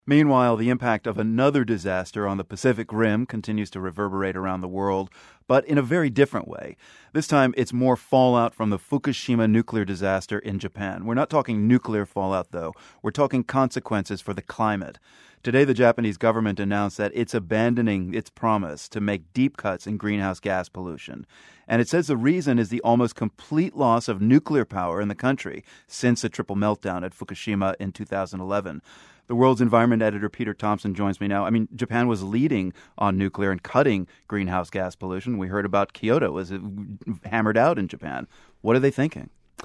Meanwhile, the impact of another disaster on the Pacific Rim continues to reverberate around the world, but in a very different way. This time, it's more fallout from the Fukushima nuclear disaster in Japan. We're not talking nuclear fallout, though. We're talking consequences for the climate. Today, the Japanese government announced that it's abandoning its promise to make deep cuts in greenhouse gas pollution. And it says the reason is the almost complete loss of nuclear power in the country since the triple meltdown at Fukushima in 2011. The World's Environment editor Peter Thompson joins me now. I mean, Japan was leading on nuclear and cutting greenhouse gas pollution. We heard about Kyoto was hammered out in Japan. What are they thinking?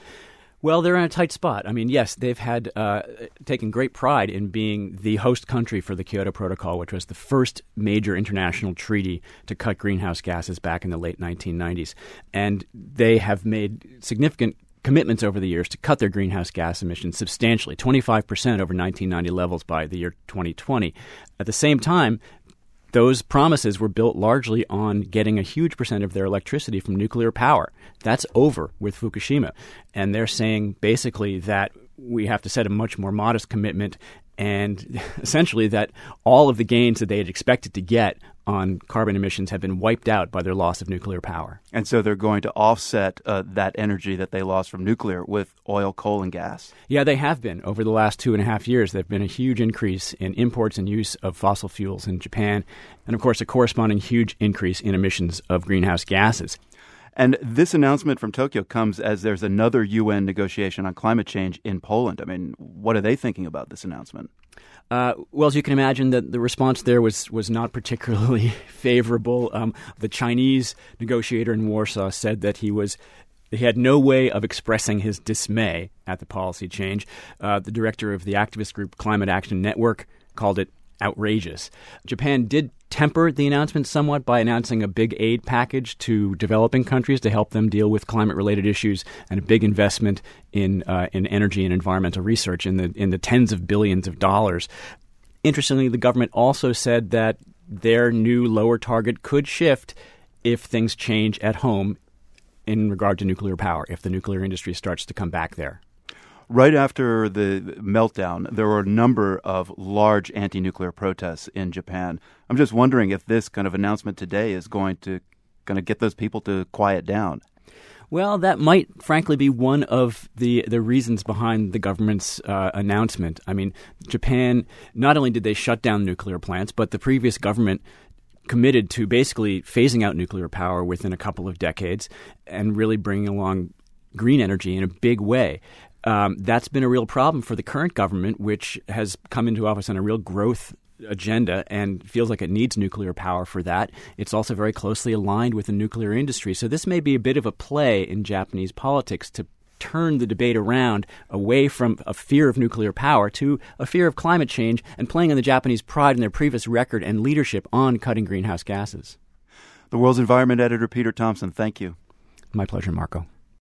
Well, they're in a tight spot. I mean, yes, they've had taken great pride in being the host country for the Kyoto Protocol, which was the first major international treaty to cut greenhouse gases back in the late 1990s. And they have made significant commitments over the years to cut their greenhouse gas emissions substantially, 25% over 1990 levels by the year 2020. At the same time, those promises were built largely on getting a huge percent of their electricity from nuclear power. That's over with Fukushima. And they're saying basically that we have to set a much more modest commitment and essentially that all of the gains that they had expected to get on carbon emissions have been wiped out by their loss of nuclear power. And so they're going to offset that energy that they lost from nuclear with oil, coal, and gas? Yeah, they have been. Over the last 2.5 years, there have been a huge increase in imports and use of fossil fuels in Japan, and of course a corresponding huge increase in emissions of greenhouse gases. And this announcement from Tokyo comes as there's another UN negotiation on climate change in Poland. I mean, what are they thinking about this announcement? Well, as you can imagine, the response there was not particularly favorable. The Chinese negotiator in Warsaw said that he had no way of expressing his dismay at the policy change. The director of the activist group Climate Action Network called it outrageous. Japan did temper the announcement somewhat by announcing a big aid package to developing countries to help them deal with climate-related issues and a big investment in energy and environmental research in the tens of billions of dollars. Interestingly, the government also said that their new lower target could shift if things change at home in regard to nuclear power, if the nuclear industry starts to come back there. Right after the meltdown, there were a number of large anti-nuclear protests in Japan. I'm just wondering if this kind of announcement today is going to get those people to quiet down. Well, that might, frankly, be one of the reasons behind the government's announcement. I mean, Japan, not only did they shut down nuclear plants, but the previous government committed to basically phasing out nuclear power within a couple of decades and really bringing along green energy in a big way. That's been a real problem for the current government, which has come into office on a real growth agenda and feels like it needs nuclear power for that. It's also very closely aligned with the nuclear industry. So this may be a bit of a play in Japanese politics to turn the debate around away from a fear of nuclear power to a fear of climate change and playing on the Japanese pride in their previous record and leadership on cutting greenhouse gases. The World's Environment editor, Peter Thompson, thank you. My pleasure, Marco.